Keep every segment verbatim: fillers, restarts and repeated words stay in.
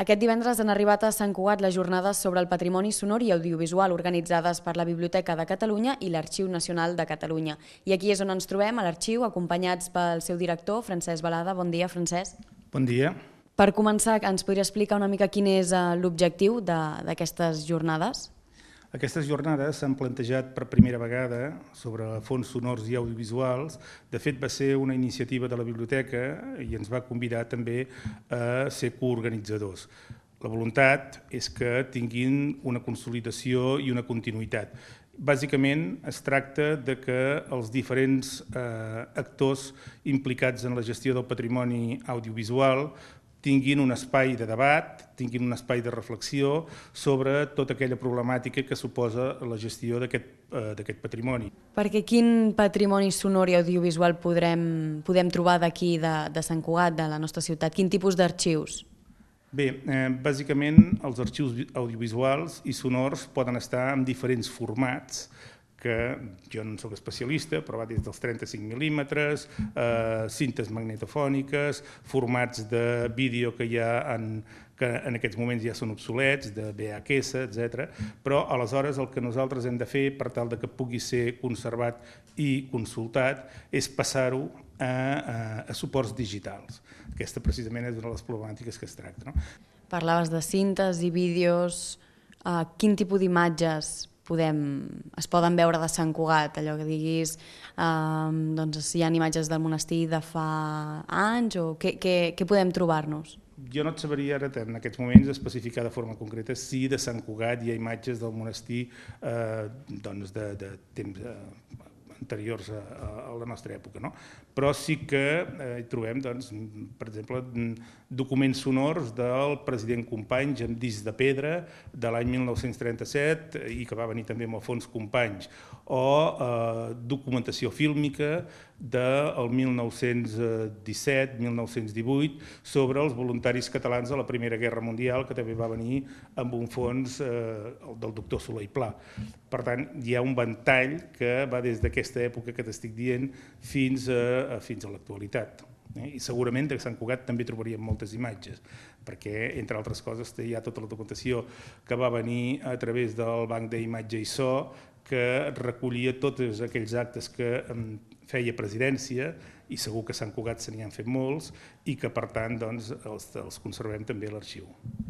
Aquest divendres han arribat a Sant Cugat les jornades sobre el patrimoni sonor i audiovisual organitzades per la Biblioteca de Catalunya i l'Arxiu Nacional de Catalunya. I aquí és on ens trobem, a l'arxiu, acompanyats pel seu director, Francesc Balada. Bon dia, Francesc. Bon dia. Per començar, ens podria explicar una mica quin és l'objectiu d'aquestes jornades? Aquestes jornades s'han plantejat per primera vegada sobre fons sonors i audiovisuals. De fet, va ser una iniciativa de la biblioteca i ens va convidar també a ser coorganitzadors. La voluntat és que tinguin una consolidació i una continuïtat. Bàsicament es tracta de que els diferents eh, actors implicats en la gestió del patrimoni audiovisual tinguin un espai de debat, tinguin un espai de reflexió sobre tota aquella problemàtica que suposa la gestió d'aquest eh, patrimoni. Perquè quin patrimoni sonor i audiovisual podrem, podem trobar d'aquí, de, de Sant Cugat, de la nostra ciutat? Quin tipus d'arxius? Bé, eh, bàsicament els arxius audiovisuals i sonors poden estar en diferents formats, que jo no soc especialista, però va des dels trenta-cinc mil·límetres, eh, cintes magnetofòniques, formats de vídeo que, ja en, que en aquests moments ja són obsolets, de V H S, etcètera. Però aleshores el que nosaltres hem de fer per tal de que pugui ser conservat i consultat és passar-ho a, a, a suports digitals. Aquesta precisament és una de les problemàtiques que es tracta. No? Parlaves de cintes i vídeos. Uh, quin tipus d'imatges Podem, es poden veure de Sant Cugat, allò que diguis, eh, doncs si hi ha imatges del monestir de fa anys o què, què, què podem trobar-nos? Jo no et sabria ara en aquests moments especificar de forma concreta si de Sant Cugat hi ha imatges del monestir eh, doncs de, de temps eh, anteriors a, a la nostra època, no? Però sí que eh, hi trobem, doncs, per exemple, documents sonors del president Companys amb disc de pedra de l'any mil nou-cents trenta-set i que va venir també amb Alfons Companys, o eh, documentació fílmica del mil nou-cents disset mil nou-cents divuit sobre els voluntaris catalans de la Primera Guerra Mundial, que també va venir amb un fons eh, del doctor Soler i Pla. Per tant, hi ha un ventall que va des d'aquesta època que t'estic dient fins a, fins a l'actualitat. I segurament de Sant Cugat també trobaríem moltes imatges, perquè, entre altres coses, hi ha tota la documentació que va venir a través del Banc d'Imatge i So, que recollia tots aquells actes que feia presidència, i segur que a Sant Cugat se n'hi han fet molts, i que, per tant, doncs, els, els conservem també a l'arxiu.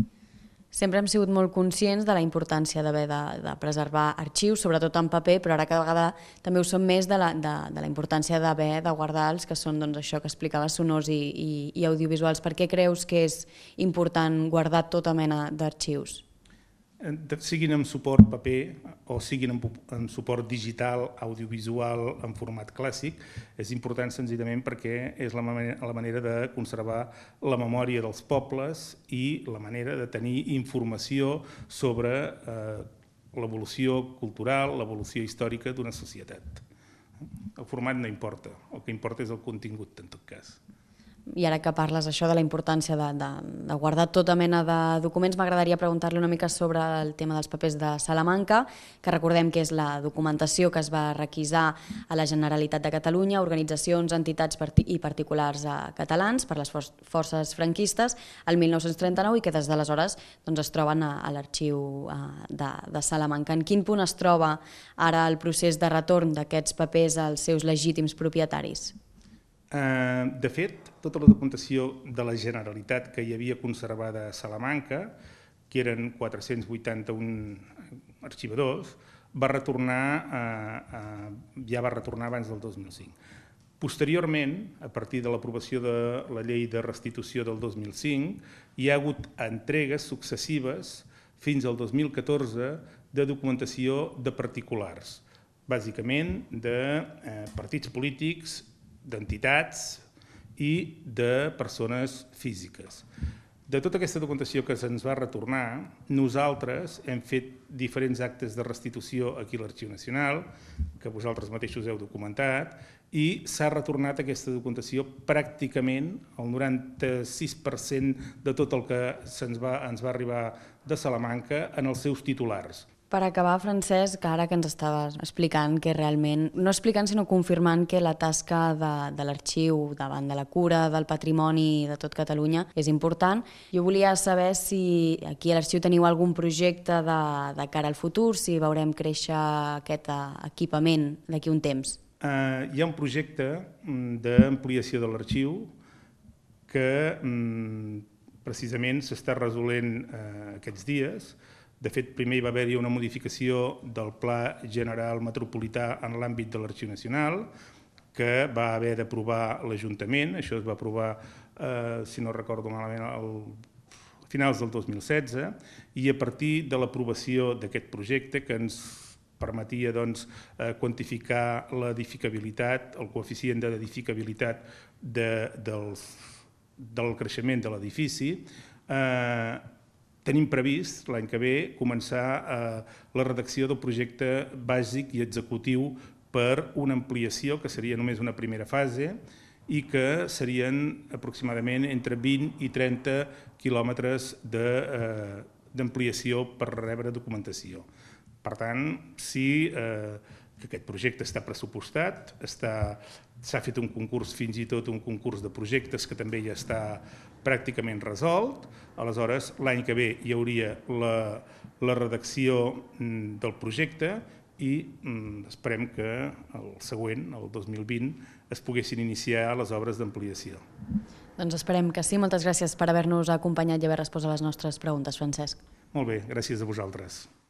Sempre hem sigut molt conscients de la importància d'haver de, de preservar arxius, sobretot en paper, però ara cada vegada també ho som més de la, de, de la importància d'haver de guardar els que són, doncs, això que explicaves, sonors i, i, i audiovisuals. Per què creus que és important guardar tota mena d'arxius? Siguin en suport paper o siguin en suport digital, audiovisual, en format clàssic, és important senzillament perquè és la manera de conservar la memòria dels pobles i la manera de tenir informació sobre l'evolució cultural, l'evolució històrica d'una societat. El format no importa, el que importa és el contingut, en tot cas. I ara que parles això de la importància de, de, de guardar tota mena de documents, m'agradaria preguntar-li una mica sobre el tema dels papers de Salamanca, que recordem que és la documentació que es va requisar a la Generalitat de Catalunya, organitzacions, entitats i particulars catalans per les forces franquistes el mil nou-cents trenta-nou i que des d'aleshores doncs, es troben a, a l'arxiu de, de Salamanca. En quin punt es troba ara el procés de retorn d'aquests papers als seus legítims propietaris? De fet, tota la documentació de la Generalitat que hi havia conservada a Salamanca, que eren quatre-cents vuitanta-un arxivadors, va retornar, ja va retornar abans del dos mil cinc. Posteriorment, a partir de l'aprovació de la llei de restitució del dos mil cinc, hi ha hagut entregues successives fins al dos mil catorze de documentació de particulars, bàsicament de partits polítics, d'entitats i de persones físiques. De tota aquesta documentació que se'ns va retornar, nosaltres hem fet diferents actes de restitució aquí a l'Arxiu Nacional, que vosaltres mateixos heu documentat, i s'ha retornat aquesta documentació pràcticament el noranta-sis per cent de tot el que se'ns va, ens va arribar de Salamanca en els seus titulars. Per acabar, Francesc, ara que ens estaves explicant que realment, no explicant sinó confirmant que la tasca de, de l'arxiu davant de la cura del patrimoni de tot Catalunya és important, jo volia saber si aquí a l'arxiu teniu algun projecte de, de cara al futur, si veurem créixer aquest equipament d'aquí un temps. Uh, hi ha un projecte d'ampliació de l'arxiu que um, precisament s'està resolent uh, aquests dies. De fet, primer hi va haver-hi una modificació del Pla General Metropolità en l'àmbit de l'Arxiu Nacional, que va haver d'aprovar l'Ajuntament. Això es va aprovar, eh, si no recordo malament, al finals del dos mil setze, i a partir de l'aprovació d'aquest projecte, que ens permetia doncs, eh, quantificar l'edificabilitat, el coeficient d'edificabilitat de, dels, del creixement de l'edifici, eh, tenim previst l'any que ve començar eh, la redacció del projecte bàsic i executiu per una ampliació que seria només una primera fase i que serien aproximadament entre vint i trenta quilòmetres d'ampliació per rebre documentació. Per tant, sí eh, que aquest projecte està pressupostat, s'ha fet un concurs, fins i tot un concurs de projectes que també ja està pràcticament resolt. Aleshores, l'any que ve hi hauria la, la redacció del projecte i mm, esperem que el següent, el dos mil vint, es poguessin iniciar les obres d'ampliació. Doncs esperem que sí. Moltes gràcies per haver-nos acompanyat i haver respost a les nostres preguntes, Francesc. Molt bé, gràcies a vosaltres.